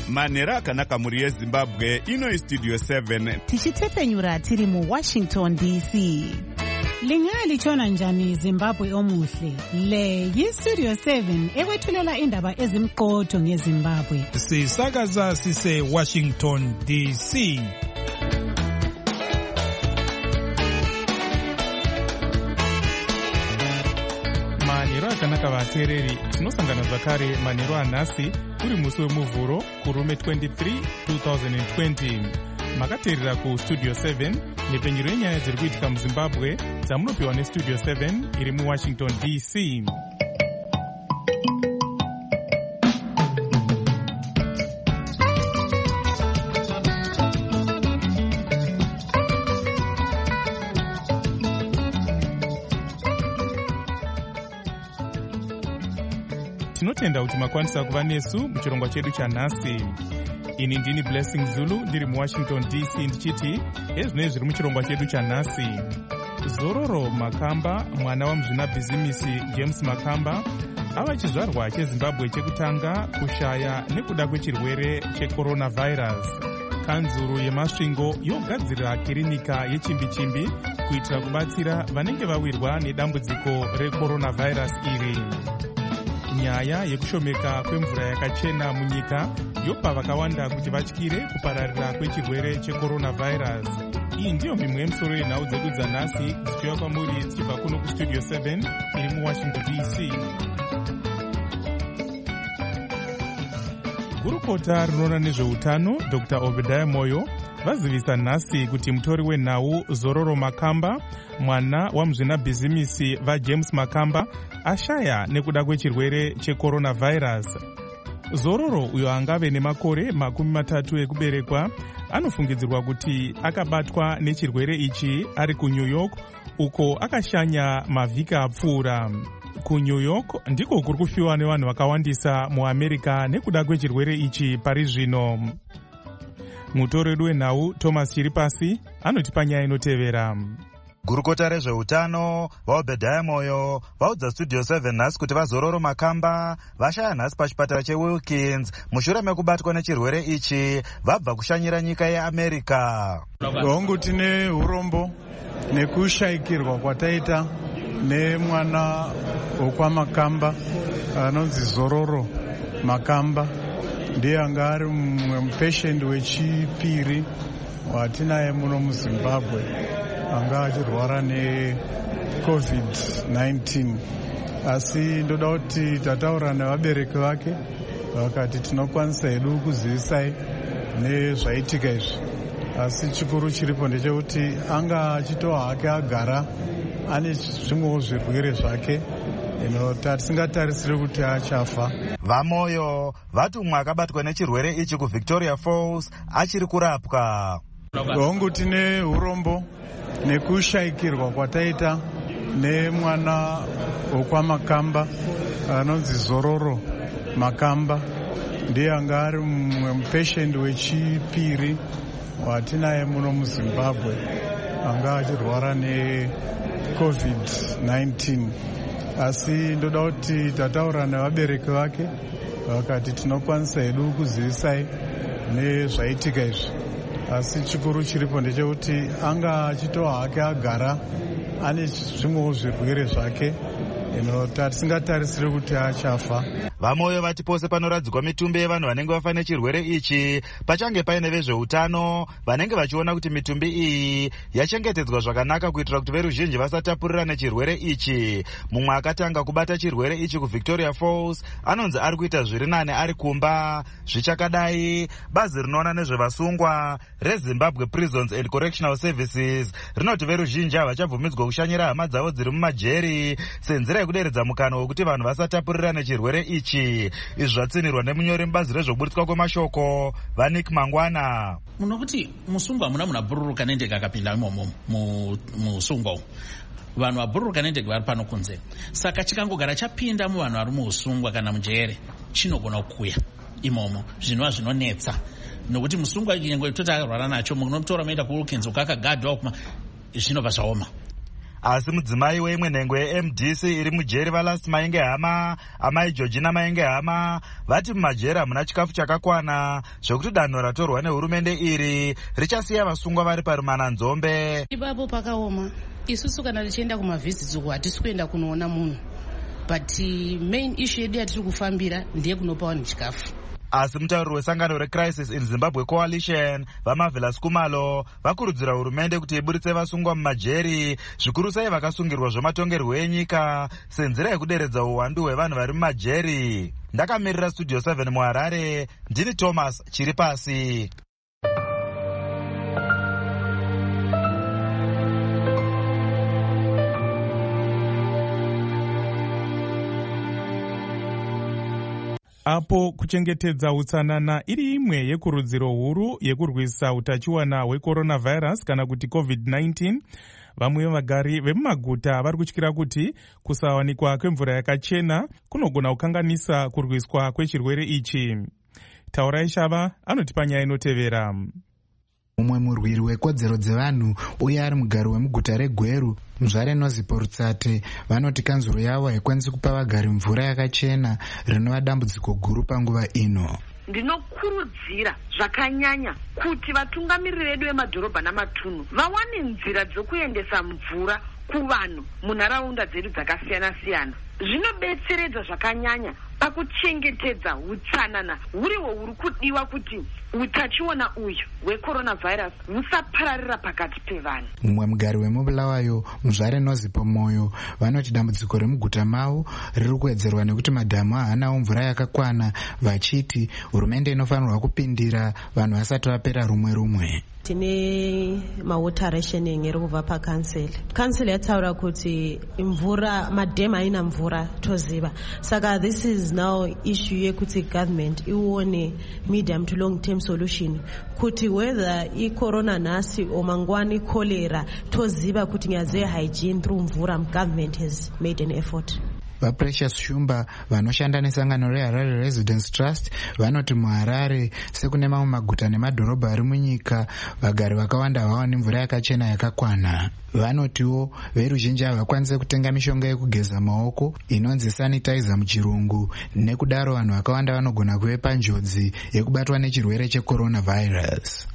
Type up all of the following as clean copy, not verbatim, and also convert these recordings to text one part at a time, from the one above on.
manhero akanaka mhuri yezimbabwe. Ino Studio 7 tichitefenyura tiri muWashington DC. Lingalitshona njani Zimbabwe omuhle? Le yiStudio 7 ekwethulela indaba ezimqotho ngeZimbabwe. Sisakaza sise Washington DC. Manhero akanaka vateereri, tinosangana zvakare manhero anhasi uri musi wemuvhuro kurume 23 2020. Makateerera kuStudio 7 nepenyero yenyaya dziri kuitika muZimbabwe dzamunopiwa neStudio 7 iri muWashington DC. Tinotenda kuti makwanisa kuva nesu muchirongwa chedu chanhasi. Ini ndini Blessing Zulu ndiri muWashington DC ndichiti ezvinoi zviri muchirongwa chedu chanhasi. Zororo Makamba, mwana wamuzvinabhizimisi James Makamba, ava chizvarwa cheZimbabwe chekutanga kushaya nekuda kwechirwere checoronavirus. Kanzuru yemasvingo yogadzirira kirinika yechimbi-chimbi kuitira kubatsira vanenge vawirwa nedambudziko recoronavirus iri. Nyaya yekushomeka kwemvura yakachena munyika yopa vakawanda kuti vatyire kupararira kwechirwere checoronavirus. Iyi ndiyo mimwe yemisoro yenhau dzedu dzanhasi dzichiuya kwamuri dzichibva kuno kuStudio 7 iri muWashington DC. Gurukota rinoona nezveutano Dr. Obadiah Moyo vazivisa nhasi kuti mutori wenhau Zororo Makamba, mwana wamuzvinabhizimisi vaJames Makamba, ashaya nekuda kwechirwere checoronavirus. Zororo, uyo angave nemakore 30 ekuberekwa, anofungidzirwa kuti akabatwa nechirwere ichi ari kuNew York, uko akashanya mavhiki apfuura. KuNew York ndiko kuri kufiwa nevanhu vakawandisa muAmerica nekuda kwechirwere ichi pari zvino. Mutori wedu wenhau Thomas Chiripasi anotipa nyaya inotevera. Gurukota rezveutano vaObadiah Moyo vaudza Studio 7 nhasi kuti vaZororo Makamba vashaya nhasi pachipatara cheWilkins mushure mekubatwa nechirwere ichi vabva kushanyira nyika yeAmerica. Hongu tine urombo nekushayikirwa kwataita nemwana wokwaMakamba anonzi Zororo Makamba. Ndiye anga ari mumwe mupeshend wechipiri watinaye muno muZimbabwe anga achirwara neCovid-19. Asi ndoda kuti tataura nevabereki vake vakati tinokwanisa hedu kuzivisai nezvaitika izvi. Asi chikuru chiripo ndechekuti anga achitoa hake agara ane zvimwewo zvirwere zvake tisingatarisiri kuti achafa. VaMoyo vati umwe akabatwa nechirwere ichi kuVictoria Falls achiri kurapwa. Hongu tine urombo nekushayikirwa kwataita nemwana wokwaMakamba anonzi Zororo Makamba. Ndiye anga ari mumwe mupeshend wechipiri watinaye muno muZimbabwe anga achirwara neCovid-19. Asi ndoda kuti tataura nevabereki vake vakati tinokwanisa hedu kuzivisai nezvaitika izvi. Asi chikuru chiripo ndechekuti anga achitoa hake agara ane zvimwewo zvirwere zvake tisingatarisiri kuti achafa. VaMoyo vati pose panoradzikwa mitumbi yevanhu vanenge vafa nechirwere ichi pachange paine vezveutano vanenge vachiona kuti mitumbi iyi yachengetedzwa zvakanaka kuitira kuti veruzhinji vasatapurira nechirwere ichi. Mumwe akatanga kubata chirwere ichi kuVictoria Falls anonzi ari kuita zviri nane ari kumba. Zvichakadai, bazi rinoona nezvevasungwa reZimbabwe Prisons and Correctional Services rinoti veruzhinji havachabvumidzwa kushanyira hama dzavo dziri mumajeri senzira yekuderedza mukana wekuti vanhu vasatapurira nechirwere ichi. Izvi zvatsinirwa nemunyori mubazi rezvoburitswa kwemashoko Vanik Mangwana. Munokuti musungwa muna bhururuka nendege akapinda imomo musungwa vanhu vabhururuka nendege vari pano kunze. Saka chikangogara chapinda muvanhu vari muusungwa kana mujere chinogona kukuya imomo zvinova zvinonetsa nokuti musungwa nyengo toti akarwara nacho munotora maenda kuWilkins ukakagadwa kuma zvinobva zvaoma. Asi mudzimai weimwe nhengo yeMDC iri mujeri vaLast Mainge Hama, amai Georgina Mainge Hama, vati mumajeri hamuna chikafu chakakwana zvokuti danho ratorwa nehurumende iri richasiya vasungwa vari parumananzombe. Ipapo pakaoma. Isusu kana tichienda kumavhizitsi uko hatisi kuenda kunoona munhu, but main issue yedu yatiri kufambira ndiye kunopa vanhu chikafu. Asi mutauriri wesangano reCrisis in Zimbabwe Coalition vaMarvelous Kumalo vakurudzira hurumende kuti iburitse vasungwa mumajeri, zvikuru sei vakasungirwa zvematongerwo enyika senzira yekuderedza uwandu hwevanhu vari mumajeri. Ndakamirira Studio 7 muHarare, ndini Thomas Chiripasi. Apo kuchengetedza utsanana iri imwe yekurudziro huru yekurwisa utachiwana hwecoronavirus kana kuti COVID-19, vamwe vagari vemumaguta vari kutyira kuti kusawanikwa kwemvura yakachena kunogona kukanganisa kurwiswa kwechirwere ichi. Taurai Shava anotipa nyaya inotevera. Mumwe murwiri wekodzero dzevanhu uye ari mugari wemuguta reGweru, Mzvare Nozipo Rutsate, vanoti kanzuro yavo haikwanisi kupa vagari mvura yakachena rinova dambudziko guru panguva ino. Ndinokurudzira zvakanyanya kuti vatungamiriri vedu vemadhorobha namatunhu vawane nzira dzokuendesa mvura kuvanhu munharaunda dzedu dzakasiyana-siyana. Zvinobetseredza zvakanyanya pakuchengetedza utsanana huriwo huri kudiwa kuti utachiona uyu hwecoronavirus husapararira pakati pevanhu. Mumwe mugari wemubulawayo, Mzvare Nozipo Moyo, vanoti dambudziko remuguta mavo riri kuwedzerwa nekuti madhamu haanawo mvura yakakwana, vachiti hurumende inofanirwa kupindira vanhu vasati vapera rumwe. Tine mawater rationing iri kubva pakanseli. Kanseli yataura kuti mvura, madhamu haina mvura toziva. Saka this is now issue yekuti government ione medium to long term solution kuti whether i-corona nhasi or mangwani cholera toziva kuti nyaya dzehygiene through mvura, government has made an effort. VaPrecious Shumba vanoshanda nesangano reHarare Residence Trust vanoti muHarare sekune mamwe maguta nemadhorobha ari munyika vagari vakawanda havawani mvura yakachena yakakwana. Vanotiwo veruzhinji havakwanise kutenga mishonga yekugeza maoko inonzi sanitizer muchirungu, nekudaro vanhu vakawanda vanogona kuve panjodzi yekubatwa nechirwere checoronavirus.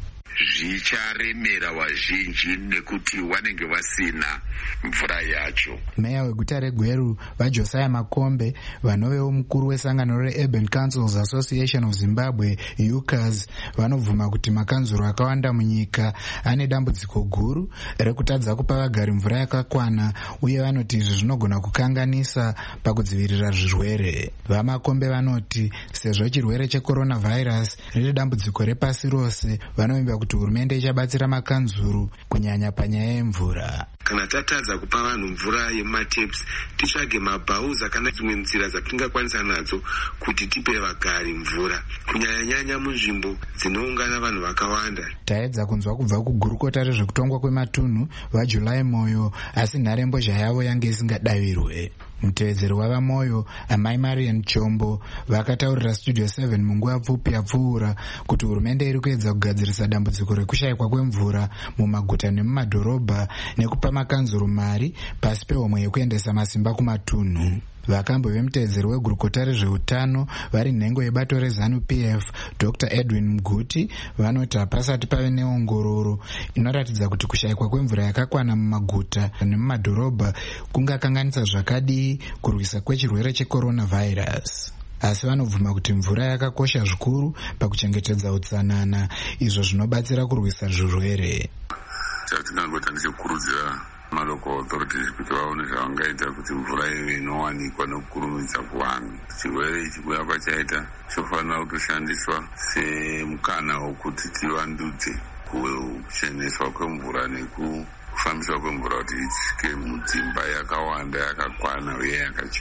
Zvicharemera vazhinji nekuti vanenge vasina mvura yacho. Meya weguta reGweru vaJosiah Makombe, vanovewo mukuru wesangano reUrban Councils Association of Zimbabwe UCAS, vanobvuma kuti makanzuro akawanda munyika ane dambudziko guru rekutadza kupa vagari mvura yakakwana, uye vanoti izvi zvinogona kukanganisa pakudzivirira zvirwere. VaMakombe vanoti sezvo chirwere checoronavirus riri dambudziko repasi rose, vanovimba kuti hurumende ichabatsira makanzuru kunyanya panyaya yemvura. Kana tatadza kupa vanhu mvura yemumataps, titsvage mabhauza kana dzimwe nzira dzatingakwanisa nadzo kuti tipe vagari mvura, kunyanya-nyanya munzvimbo dzinoungana vanhu vakawanda. Taedza kunzwa kubva kugurukota rezvekutongwa kwematunhu vaJulai Moyo, asi nharembozha yavo yange isingadaviriwe. Mutevedzeri wavaMoyo, amai Marian Chombo, vakataurira Studio 7 munguva pfupi yapfuura kuti hurumende iri kuedza kugadzirisa dambudziko rekushayikwa kwemvura mumaguta nemumadhorobha nekupa makanzuro mari pasi pehomwe yekuendesa masimba kumatunhu. Vakambo vemutevedzeri wegurukota rezveutano vari nhengo yebato reZANU-PF, Dr. Edwin Mguti, vanoti hapasati pave neongororo inoratidza kuti kushayikwa kwemvura yakakwana mumaguta nemumadhorobha kungakanganisa zvakadii kurwisa kwechirwere checoronavirus. Asi vanobvuma kuti mvura yakakosha zvikuru pakuchengetedza utsanana, izvo zvinobatsira kurwisa zvirwere. Chatinangota ndechekukurudzira malocal authorities kuti vaone zvavangaita kuti mvura ive inowanikwa nokukurumidza kuvanhu. Chirwere ichi kuya kwachaita chofanira kutoshandiswa semukana wokuti tivandudze kucheneswa kwemvura nekufambiswa kwemvura kuti isvike mudzimba yakawanda yakakwana uye yakachena.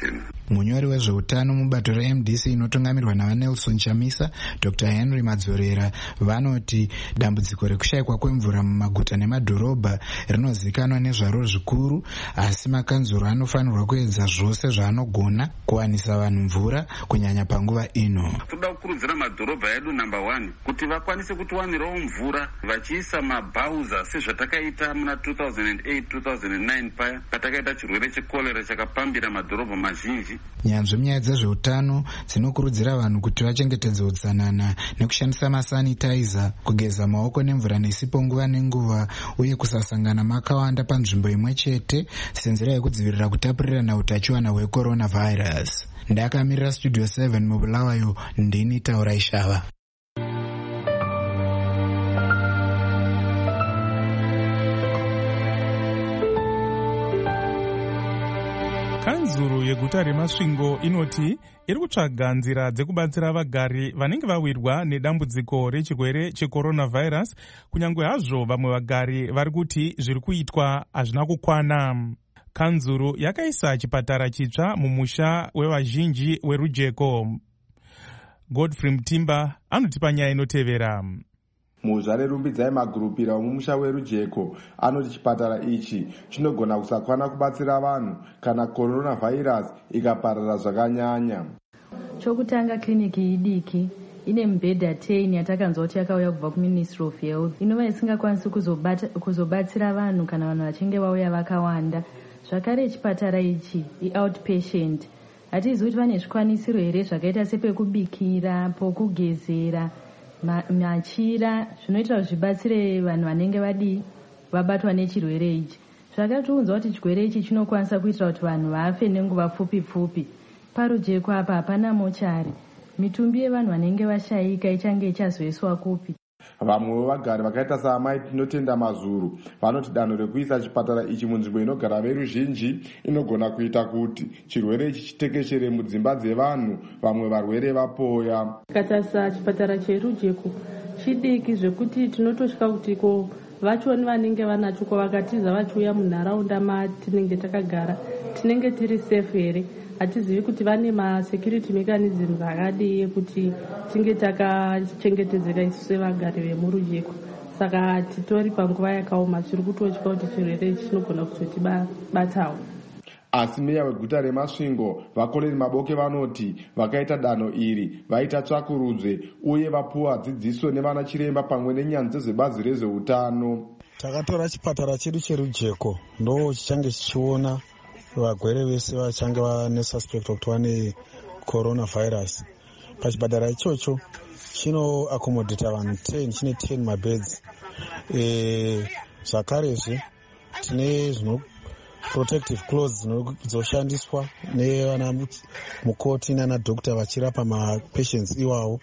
Munyori wezveutano mubato reMDC inotungamirwa naVanelson Chamisa, Dr. Henry Madzorera, vanoti dambudziko rekushayikwa kwemvura mumaguta nemadhorobha rinozikanwa nezvaro zvikuru, asi makanzuro anofanirwa kuedza zvose zvaanogona kuwanisa vanhu mvura kunyanya panguva ino. Toda kukurudzira madhorobha edu number 1 kuti vakwanise kutiwanirawo mvura vachiisa mabhauza sezvatakaita muna 2008-2009 paya patakaita chirwere chekorera chakapambira madhorobha mazhinji. Nyanzvi munyaya dzezveutano dzinokurudzira vanhu kuti vachengetedze utsanana nekushandisa masanitizer, kugeza maoko nemvura nesipo nguva nenguva, uye kusasangana makawanda panzvimbo imwe chete senzira yekudzivirira kutapurirana utachiwana hwecoronavirus. Ndakamirira Studio 7 mubulawayo, ndini Taura Ishava. Kanzuru yeguta reMasvingo inoti iri kutsvaga nzira dzekubatsira vagari vanenge vawirwa nedambudziko rechirwere checoronavirus, kunyange hazvo vamwe vagari vari kuti zviri kuitwa hazvina kukwana. Kanzuru yakaisa chipatara chitsva mumusha wevazhinji weRujeko. Godfrey Mtimba anotipa nyaya inotevera. Muzvare Rumbidzai Magurupira womumusha weRujeko anoti chipatara ichi chinogona kusakwana kubatsira vanhu kana coronavirus ikaparara zvakanyanya. Chokutanga, kliniki idiki ine mibhedha 10 yatakanzwa kuti yakauya kubva kuMinistry of Health, inova isingakwanisi kuzobatsira vanhu kana vanhu vachinge vauya vakawanda. Zvakare chipatara ichi i-outpatient, hatizivi kuti vane zvikwanisiro here zvakaita sepekubikira, pokugezera, machira, zvinoita kuti zvibatsire vanhu vanenge vabatwa nechirwere ichi. Zvakatiudza kuti chirwere ichi chinokwanisa kuitira kuti vanhu vafe nenguva pfupi pfupi. Parujeko apa hapana mochari. Mitumbi yevanhu vanenge vashayika ichange ichazoiswa kupi? Vamwe vagari vakaita saamai Tinotenda Mazuru vanoti danho rekuisa chipatara ichi munzvimbo inogara veruzhinji inogona kuita kuti chirwere ichi chitekeshere mudzimba dzevanhu, vamwe varwere vapoya. Katasa chipatara cheRujeko chidiki zvekuti tinotosvika kuti ko vachoni vanenge vanacho kwavakatiza vachiuya munharaunda matinenge takagara tinenge tiri safe here. Hatizivi kuti vane security mechanisms akadii kuti tinge takachengetedzeka isu sevagari vemurujeko. Saka titori panguva yakaoma zviri kutotya kuti chirwere ichi chinogona kuzotibatawo. Asi meya weguta reMasvingo Vakoreri Maboke vanoti vakaita danho iri vaita tsvakurudzwe uye vapuwa dzidziso nevana chiremba pamwe nenyanzvi dzezvebazi rezveutano. Takatora chipatara chedu cheRujeko ndo chichange chichiona vagwere vese vachange vane suspect kuti vane coronavirus. Pachipatara ichocho chino accommodate vanhu 10, chine 10 mabeds. Zvakarezve tine protective clothes dzoshandiswa nevana mukoti nana doctor vachirapa mapatients iwawo.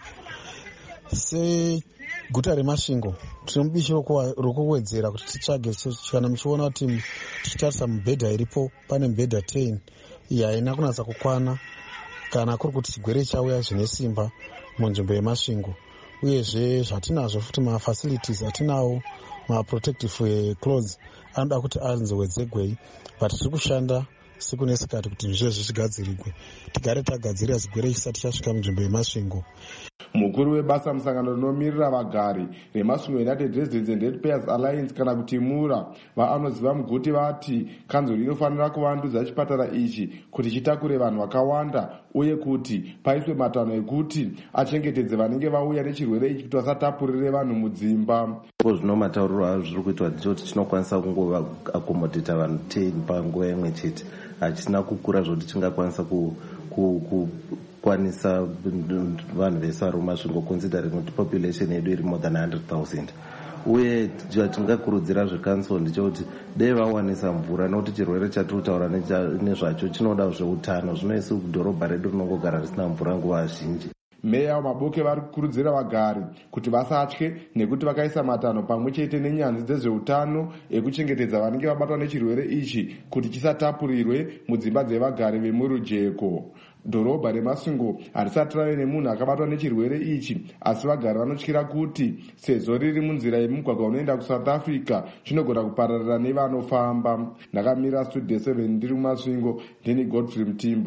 Seguta reMasvingo tine mubishi rokuwedzera kuti titsvage kana muchiona kuti tichitarisa mibhedha iripo pane mibhedha 10 iyi haina kunatsa kukwana kana kuri kuti chigwere chauya zvine simba munzvimbo yeMasvingo. Uyezve zvatinazvo futi mafacilities atinawo maprotective clothes anoda kuti anzowedzegwei, but tiri kushanda siku nesikati kuti zvizvo zvichigadzirigwe tigare tagadzirira zigwere chisati chasvika munzvimbo yeMasvingo. Mukuru webasa musangano rinomirira vagari reMasvingo United Residents and Ratepayers Alliance kana kuti MURA vaanoziva muguti vati kanzuro inofanira kuvandudza chipatara ichi kuti chitakure vanhu vakawanda uye kuti paiswe matanho ekuti achengetedze vanenge vauya nechirwere ichi kuti vasatapurire vanhu mudzimba. Zvino matauriro azviri kuitwa kuti chinokwanisa kungova accommodate vanhu 10 panguva imwe chete, hachisina kukura zvoti chingakwanisa kukwanisa vanhu vese vari muMasvingo considering kuti population yedu iri more than 100,000. Uye tingakurudzira zvekanso ndechekuti dei vawanisa mvura nokuti chirwere chatinotaura nezvacho chinoda zveutano. Zvino isu kudhorobha redu rinongogara risina mvura nguva zhinji. Meya waMaboke vari kukurudzira vagari kuti vasatye nekuti vakaisa matanho pamwe chete nenyanzvi dzezveutano ekuchengetedza vanenge vabatwa nechirwere ichi kuti chisatapurirwe mudzimba dzevagari vemurujeko. Dhorobha reMasvingo harisati rave nemunhu akabatwa nechirwere ichi, asi vagari vanotyira kuti sezvo riri munzira yemugwagwa unoenda kuSouth Africa chinogona kupararira nevanofamba. Ndakamira Studio 7 ndiri muMasvingo, ndini Godfrey Mtimba.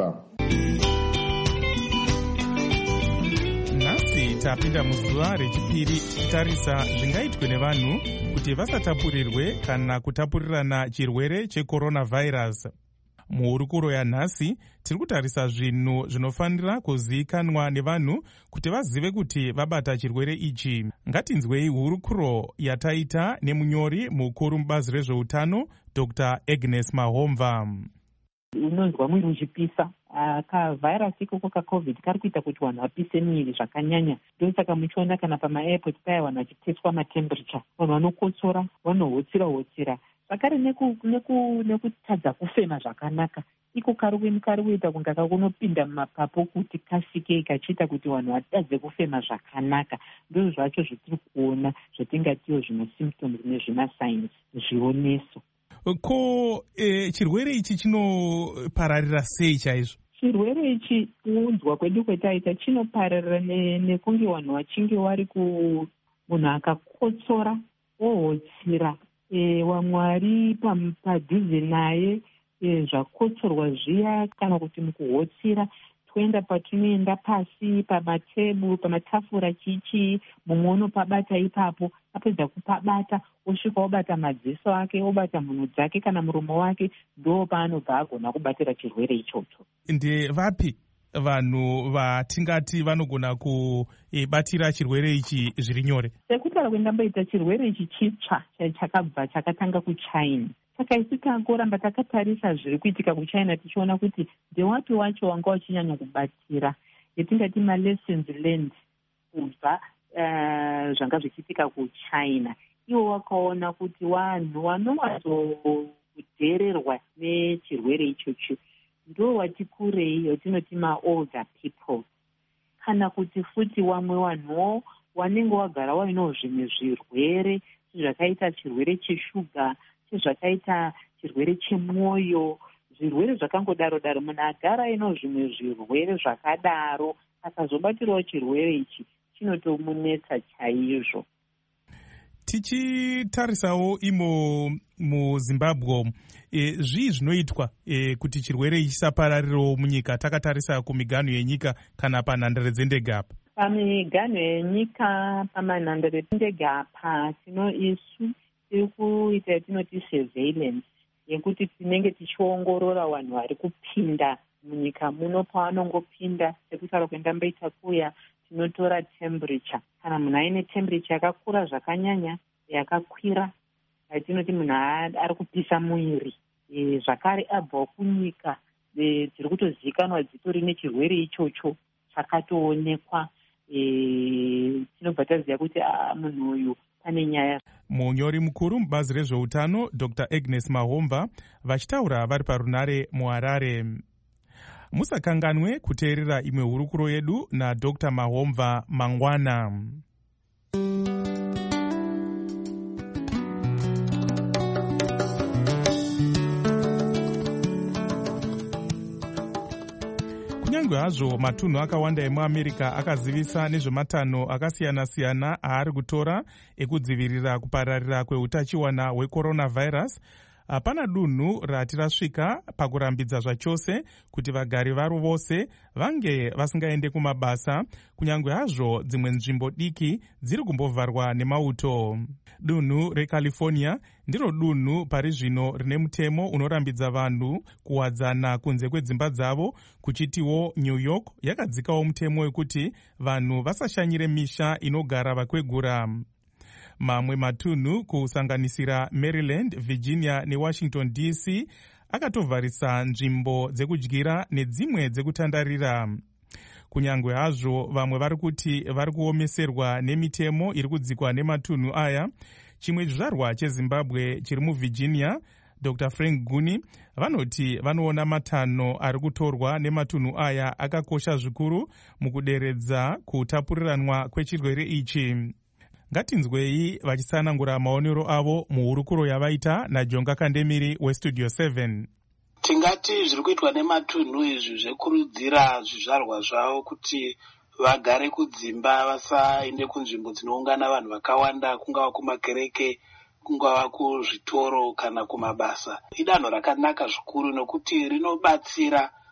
tapinda muzuva rechipiri tichitarisa zvingaitwe nevanhu kuti vasatapurirwe kana kutapurirana chirwere checoronavirus. Muhurukuro yanhasi tiri kutarisa zvinhu zvinofanira kuzivikanwa nevanhu kuti vazive kuti vabata chirwere ichi. Ngatinzwei hurukuro yataita nemunyori mukuru mubazi rezveutano Dr. Agnes Mahomva. Unonzwa mwiri uchipisa, kavhairasi ikoko kacovid kari kuita kuti vanhu vapise miviri zvakanyanya. Ndosaka muchiona kana pama-airport paya vanhu vachiteswa matemperature, vanhu vanokotsora, vanohotsira. Zvakare nekutadza kufema zvakanaka, iko kari kuita kunge kakunopinda mumapapu kuti kasike kachiita kuti vanhu vatadze kufema zvakanaka. Ndizvo zvacho zvetiri kuona zvatingatiwo zvima-symptoms nezvima-signs, zvioneso. Ko chirwere ichi chinopararira sei chaizvo? Chirwere ichi kuunzwa kwedu kwetaita chinopararira nekunge vanhu vachinge vari munhu akakotsora ohotsira, vamwe vari padhuze naye zvakotsorwa zviya, kana kuti mukuhotsira toenda patinoenda pasi pamatafura chichi, mumwe unopabata ipapo, apedza kupabata osvika obata madziso ake, obata mhuno dzake kana muromo wake, ndo paanobva agona kubatira chirwere ichocho. Ndevapi vanhu vatingati vanogona kubatira chirwere ichi zviri nyore? Sekutaura kwendamboita, chirwere ichi chitsva chakabva chakatanga kuChina. Saka isi tangoramba takatarisa zviri kuitika kuChina, tichiona kuti ndewapi wacho wanga wachinyanya kubatira, yetingati ma-lessons learned kubva zvanga zvichiitika kuChina. Ivo wakaona kuti vanhu vanowadzodhererwa nechirwere ichocho ndo wati kurei, yotinoti ma-older people, kana kuti futi vamwe vanhuwo wanenge wagara wainawo zvimwe zvirwere zvakaita chirwere cheshuga, zvakaita chirwere chemwoyo, zvirwere zvakangodaro munhu agara ainawo zvimwe zvirwere zvakadaro, akazobatirawo chirwere ichi chinotomunetsa chaizvo. Tichitarisawo imo muZimbabwe, zvii zvinoitwa kuti chirwere ichi chisapararirawo munyika? Takatarisa kumiganho yenyika kana panhandare dzendege apa. Pamiganho yenyika, pamanhandare dzendege apa, isu tiri kuita yatinoti surveillance, yekuti tinenge tichiongorora vanhu vari kupinda munyika muno. Pavanongopinda, sekutaura kwendamboita kuya, tinotora temperature. Kana munhu aine temperature yakakura zvakanyanya, yakakwira, yatinoti munhu ari kupisa muiri, zvakare abvawo kunyika dziri kutozivikanwa dzitori nechirwere ichocho chakatoonekwa, tinobva taziva kuti munhu uyu pane nyaya. Munyori mukuru mubazi rezveutano Dr. Agnes Mahomva vachitaura vari parunare muHarare. Musakanganwe kuteerera imwe hurukuro yedu naDr. Mahomva mangwana. Kunyange hazvo matunhu akawanda emuAmerica akazivisa nezvematanho akasiyana-siyana aari kutora ekudzivirira kupararira kweutachiwana hwecoronavirus, hapana dunhu rati rasvika pakurambidza zvachose kuti vagari varo vose vange vasingaende kumabasa, kunyange hazvo dzimwe nzvimbo diki dziri kumbovharwa nemauto. Dunhu reCalifornia ndiro dunhu pari zvino rine mutemo unorambidza vanhu kuwadzana kunze kwedzimba dzavo, kuchitiwo New York yakadzikawo mutemo wekuti vanhu vasashanyire misha inogara vakwegura. Mamwe matunhu kusanganisira Maryland, Virginia neWashington DC akatovharisa nzvimbo dzekudyira nedzimwe dzekutandarira. Kunyange hazvo vamwe vari kuti vari kuomeserwa nemitemo iri kudzikwa nematunhu aya, chimwe chizvarwa cheZimbabwe chiri muVirginia, Dr. Frank Guni, vanoti vanoona matanho ari kutorwa nematunhu aya akakosha zvikuru mukuderedza kutapuriranwa kwechirwere ichi. Ngatinzwei vachisanangura maonero avo muhurukuro yavaita naJonga Kandemiri weStudio 7. Tingati zviri kuitwa nematunhu izvi zvekurudzira zvizvarwa zvavo kuti vagare kudzimba, vasaende kunzvimbo dzinoungana vanhu vakawanda, kungava kumakereke, kungava kuzvitoro kana kumabasa. Idanho rakanaka zvikuru nokuti rinobatsira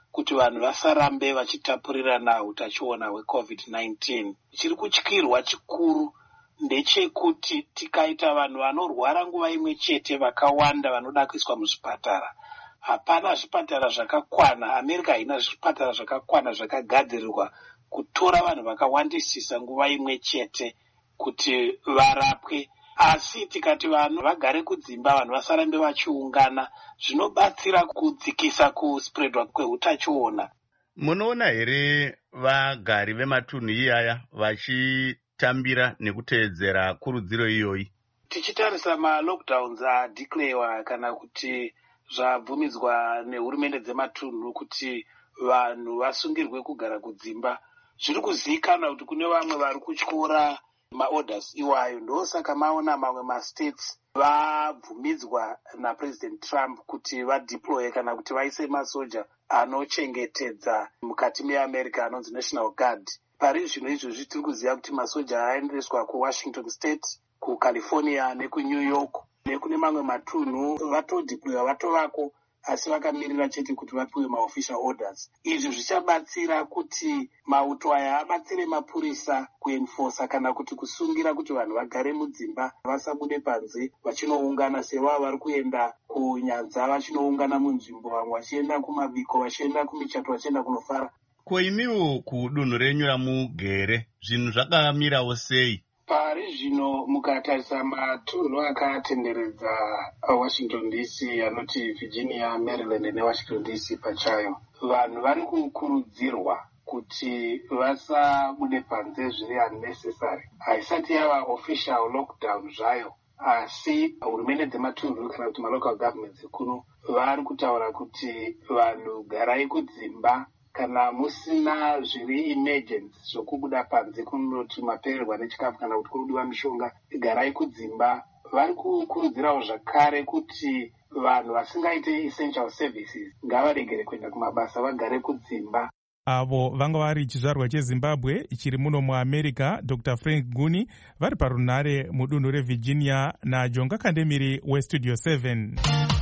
kuti vanhu vasarambe vachitapurirana utachiona hweCovid-19. Chiri kutyirwa chikuru ndechekuti tikaita vanhu vanorwara nguva imwe chete vakawanda vanoda kuiswa muzvipatara, hapana zvipatara zvakakwana. America haina zvipatara zvakakwana zvakagadzirirwa kutora vanhu vakawandisisa nguva imwe chete kuti varapwe. Asi tikati vanhu vagare kudzimba, vanhu vasarambe vachiungana, zvinobatsira kudzikisa kuspreadwa kweutachiona. Munoona here vagari vematunhu iyaya vachitambira nekuteedzera kurudziro iyoyi? Tichitarisa ma-lockdowns adeclarewa kana kuti zvabvumidzwa nehurumende dzematunhu kuti vanhu vasungirwe kugara kudzimba, zviri kuzivikanwa kuti kune vamwe vari kutyora maorders iwayo. Ndosaka maona mamwe mastates vabvumidzwa naPresident Trump kuti vadeploye kana kuti vaise masoja anochengetedza mukati meAmerica anonzi National Guard. Pari zvino izvozvi tiri kuziva kuti masoja aendeswa kuWashington State, kuCalifornia nekuNew York nekune mamwe matunhu vatodeploya vatovako, asi vakamirira chete kuti vapiwe maofficial orders. Izvi zvichabatsira kuti mauto aya abatsire mapurisa kuenforsa kana kuti kusungira kuti vanhu vagare mudzimba vasabude panze vachinoungana sevavo vari kuenda kunyanza vachinoungana munzvimbo, vamwe vachienda kumabiko, vachienda kumichato, vachienda kunofara. Ko imiwo kudunhu renyu ramugere zvinhu zvakamirawo sei? Pari zvino mukatarisa matunhu akatenderedza Washington DC anoti Virginia, Maryland neWashington DC pachayo, vanhu vari kukurudzirwa kuti vasabude panze zviri unnecessary. Haisati yava official lockdown zvayo, asi hurumende dzematunhu kana kuti malocal governments kuno vari kutaura kuti vanhu garai kudzimba. Kana musina zviri emergency zvokubuda panze kunoti mapererwa nechikafu kana kuti kurudiwa mishonga, garai kudzimba. Vari kukurudzirawo zvakare kuti vanhu vasingaite essential services ngavaregere kuenda kumabasa, vagare kudzimba. Avo vanga vari chizvarwa cheZimbabwe chiri muno muAmerica, Dr. Frank Guni, vari parunhare mudunhu reVirginia, naJonga Kandemiri weStudio 7.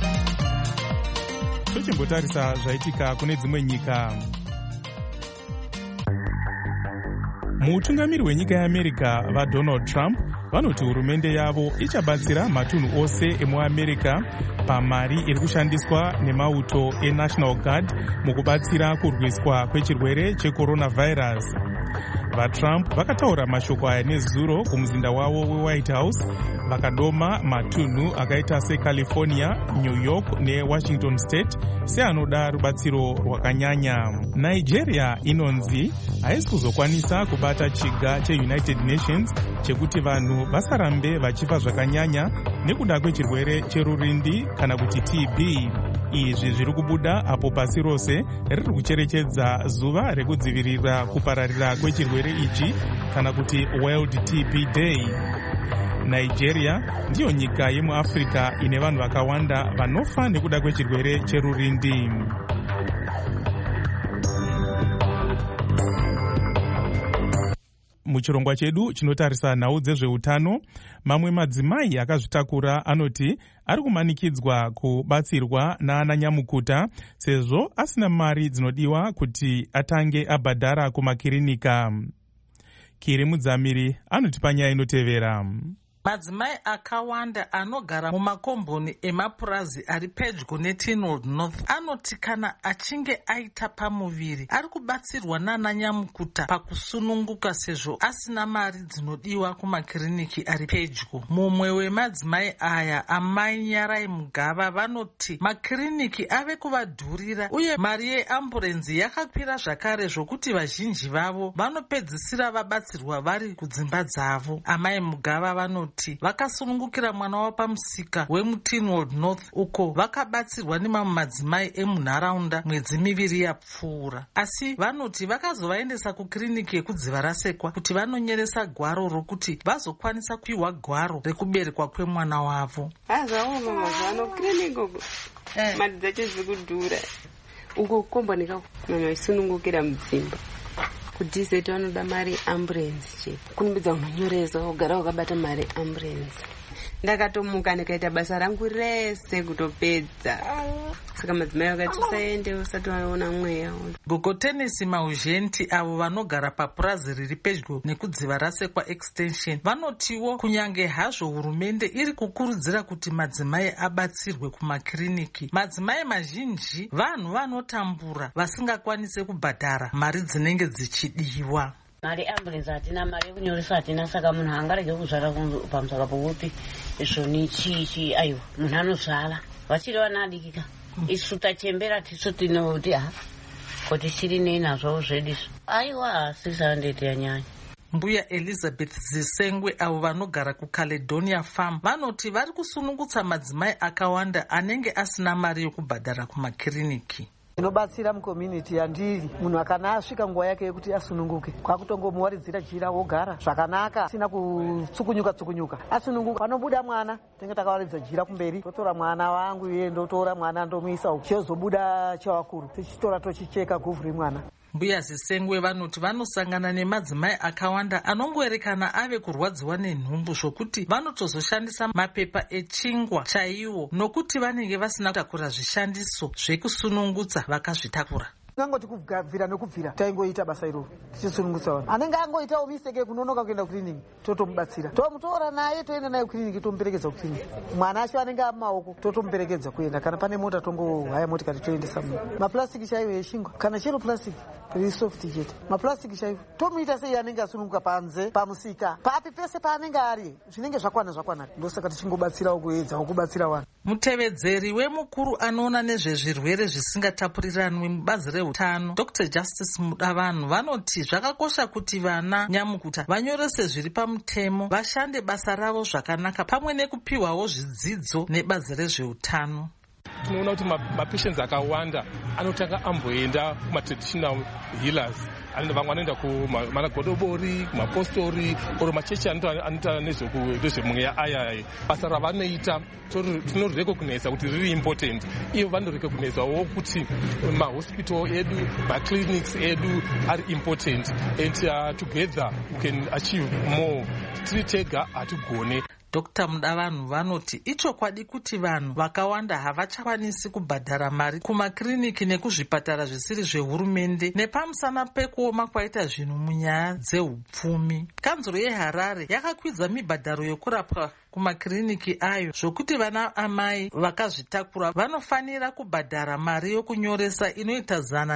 Tochimbotarisa zvaitika kune dzimwe nyika. Mutungamiri wenyika yeAmerica vaDonald Trump vanoti hurumende yavo ichabatsira matunhu ose emuAmerica pamari iri kushandiswa nemauto eNational Guard mukubatsira kurwiswa kwechirwere checoronavirus. VaTrump vakataura mashoko aya nezuro kumuzinda wavo weWhite House, vakadoma matunhu akaita seCalifornia, New York neWashington State seanoda rubatsiro rwakanyanya. Nigeria inonzi haisi kuzokwanisa kubata chiga cheUnited Nations chekuti vanhu vasarambe vachifa zvakanyanya nekuda kwechirwere cherurindi kana kuti TB. Izvi zviri kubuda apo pasi rose riri kucherechedza zuva rekudzivirira kupararira kwechirwere ichi kana kuti World TB Day. Nigeria ndiyo nyika yemuAfrica ine vanhu vakawanda vanofa nekuda kwechirwere cherurindi. Muchirongwa chedu chinotarisa nhau dzezveutano, mamwe madzimai akazvitakura anoti ari kumanikidzwa kubatsirwa naana nyamukuta sezvo asina mari dzinodiwa kuti atange abhadhara kumakirinika. Kiri Mudzamiri anoti panyaya inotevera. Madzimai akawanda anogara mumakomboni emapurazi ari pedyo neTinwold North anoti kana achinge aita pamuviri ari kubatsirwa naana nyamukuta pakusununguka sezvo asina mari dzinodiwa kumakiriniki ari pedyo. Mumwe wemadzimai aya, amai Nyarai Mugava, vanoti makiriniki ave kuvadhurira uye mari yeamburenzi yakakwira zvakare zvokuti vazhinji vavo vanopedzisira vabatsirwa vari kudzimba dzavo. Amai Mugava vanoti vakasunungukira mwana wavo pamusika wemuTinwold North uko vakabatsirwa nemamwe madzimai emunharaunda mwedzi miviri yapfuura, asi vanoti vakazovaendesa kukiriniki yekudziva rasekwa kuti vanonyeresa gwaro rokuti vazokwanisa kupiwa gwaro rekuberekwa kwemwana wavo. Hazawo mazano kiriniki uko mari dzacho dzikudhura uko kombonika mama isunungukira mudzimba kudhizeti vanoda mari amburenzi chete, kunumbidza unonyoresa ugara wakabata mari amburenzi. ndakatomuka ndikaita basa rangu rese kutopedza. Saka madzimai vakati usaende usati waona mweya. Gogo Tenesi Mauzhenti avo vanogara papurazi riri pedyo nekudziva rasekwa extension vanotiwo kunyange hazvo hurumende iri kukurudzira kuti madzimai abatsirwe kumakiriniki, madzimai mazhinji vanhu vanotambura vasingakwanise kubhadhara mari dzinenge dzichidiwa. Mari ambulensi hatina, mari yekunyoresa hatina, saka munhu angarege kuzvara pamusaka pokuti izvoni chichi aiwa munhu anozvara vachiri vana adikika. Isu tachembera tisu tinoti kuti chiri nei nazvo zvedu aiwa 600 yanyanya. Mbuya Elizabeth Zisengwe avo vanogara kuCaledonia Farm vanoti vari kusunungutsa madzimai akawanda anenge asina mari yokubhadhara kumakiriniki. Inobatsira mucommunity yandiri, munhu akana asvika nguva yake yekuti asununguke kwakutongomuwaridzira jira wogara zvakanaka sina kutsukunyuka asununguka. Panobuda mwana tinenge takawaridza jira kumberi, totora mwana wangu iye ndotora mwana ndomuisa uku, chozobuda chawakuru tichitora tochicheka guvhu remwana. Mbuya Zisengwe vanoti vanosangana nemadzimai akawanda anongoerekana ave kurwadziwa nenhumbu zvokuti vanotozoshandisa mapepa echingwa chaiwo nokuti vanenge vasina kutakura zvishandiso zvekusunungutsa vakazvitakura. Ngangoti kubvira nekubvira taingoita basa iroro tichisunungutsa vanhu. Anenge angoitawo mistake kunonoka kuenda kukiriniki totomubatsira, tomutora naye toenda naye kukiriniki tomuperekedza kukiriniki. Mwana acho anenge amaoko totomuperekedza kuenda, kana pane mota tongohaya motikari toendesa munhu. Mapurasitiki chaiwo eshingwa kana chero purasitiki riri soft chete, mapurasitiki chaiwo tomuita sei anenge asununguka panze pamusika papi pese paanenge ari zvinenge zvakwana ndosaka tichingobatsirawo kuedzawo kubatsira vanhu. Mutevedzeri wemukuru anoona nezvezvirwere zvisingatapuriranwi mubazi reutano Dr. Justice Mudavanhu vanoti zvakakosha kuti vana nyamukuta vanyorese zviri pamutemo, vashande basa ravo zvakanaka pamwe nekupiwawo zvidzidzo nebazi rezveutano. Tinoona kuti mapatients akawanda anotanga amboenda kumatraditional healers, vamwe vanoenda kumanagodobori, kumapostori oro machechi anoita nezvemweya aya. Basa ravanoita tinorekognaiza kuti riri important. Ivo vanorekognaizawo kuti mahospital edu, maclinics edu are important and together we can achieve more. Tiri tega hatigone. Dr. Mudavanhu vanoti ichokwadi kuti vanhu vakawanda havachakwanisi kubhadhara mari kumakiriniki nekuzvipatara zvisiri zvehurumende nepamusana pekuoma kwaita zvinhu munyaya dzehupfumi. Kanzuro yeHarare yakakwidza mibhadharo yokurapwa kumakiriniki ayo zvokuti vana amai vakazvitakura vanofanira kubhadhara mari yokunyoresa inoita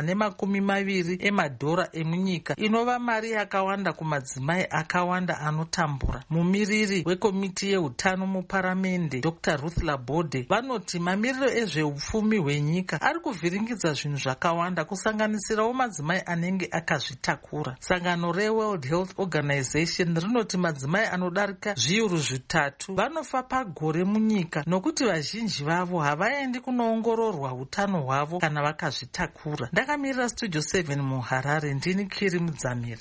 $120 emadhora emunyika, inova mari yakawanda kumadzimai akawanda anotambura. Mumiriri wekomiti yeutano muparamende Dr. Ruth Labode vanoti mamiriro ezveupfumi hwenyika ari kuvhiringidza zvinhu zvakawanda kusanganisirawo madzimai anenge akazvitakura. Sangano reWorld Health Organization rinoti madzimai anodarika zviuru 3 vanofa pagore munyika nokuti vazhinji vavo havaendi kunoongororwa utano hwavo kana vakazvitakura. Ndakamirira Studio 7 muHarare, ndini Kiri Mudzamiri.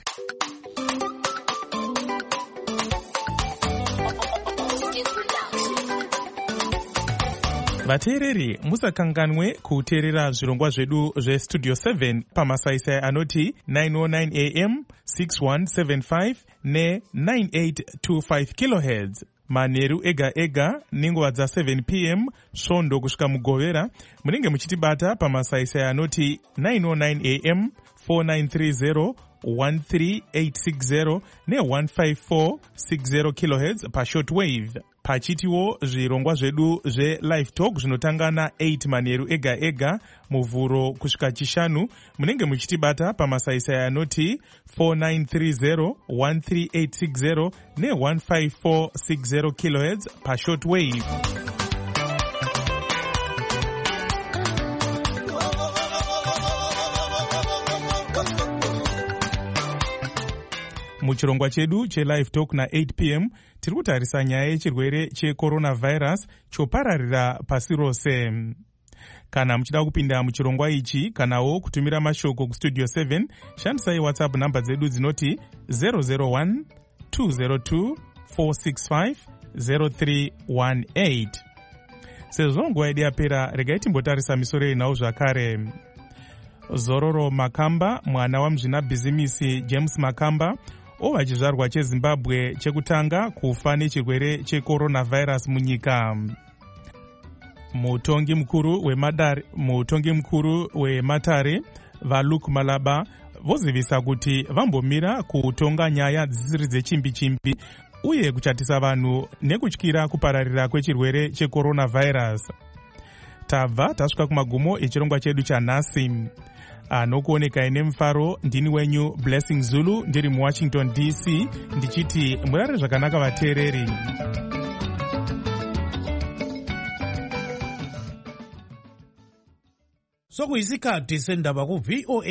Vateereri, musakanganwe kuteerera zvirongwa zvedu zvestudio 7 pamasaisai anoti 909 am 6175 ne9825 kHz manheru ega ega nenguva dza7 pm svondo kusvika mugovera. Munenge muchitibata pamasaisai anoti 909 am 4930 13860 ne15460 kHz pashortwave. Pachitiwo zvirongwa zvedu zve-live talk zvinotanga na8 manheru ega ega muvhuro kusvika chishanu. Munenge muchitibata pamasaisai anoti 4930 13860 ne15460 kHz pashortwave. Muchirongwa chedu che-live talk na8 pm tiri kutarisa nyaya yechirwere checoronavirus chopararira pasi rose. Kana muchida kupinda muchirongwa ichi kanawo kutumira mashoko kustudio 7, shandisai WhatsApp namba dzedu dzinoti 001 202 465 0318. Sezvo nguva yedu yapera, regai timbotarisa misoro inawo zvakare. Zororo Makamba, mwana wamuzvinabhizimisi James Makamba, ovachizvarwa chezimbabwe chekutanga kufa nechirwere checoronavirus munyika. Mutongi mukuru wematare vaLuke Malaba vozivisa kuti vambomira kutonga nyaya dzisiri dzechimbi-chimbi uye kuchatisa vanhu nekutyira kupararira kwechirwere checoronavirus. Tabva tasvika kumagumo echirongwa chedu chanhasi. Anokuoneka ine mufaro ndini wenyu Blessing Zulu ndiri muWashington DC ndichiti murare zvakanaka vateereri. Sokuyisikhathi sendaba ku VOA